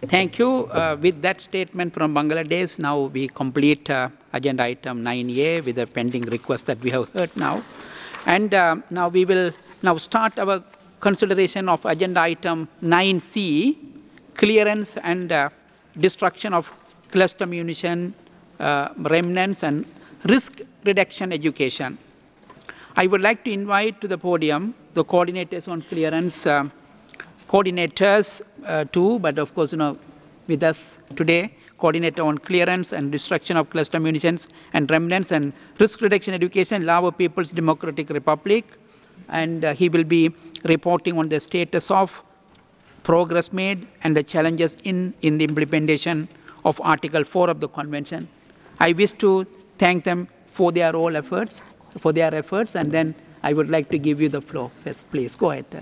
Thank you. With that statement from Bangladesh, now we complete agenda item 9A with the pending request that we have heard now. And now we will now start our consideration of agenda item 9C, clearance and destruction of cluster munition remnants and risk reduction education. I would like to invite to the podium the coordinators on clearance, coordinators too, but of course, with us today, coordinator on clearance and destruction of cluster munitions and remnants and risk reduction education, Lao People's Democratic Republic, and he will be reporting on the status of progress made and the challenges in the implementation of Article 4 of the Convention. I wish to thank them for their efforts, and then I would like to give you the floor. Yes, please, go ahead.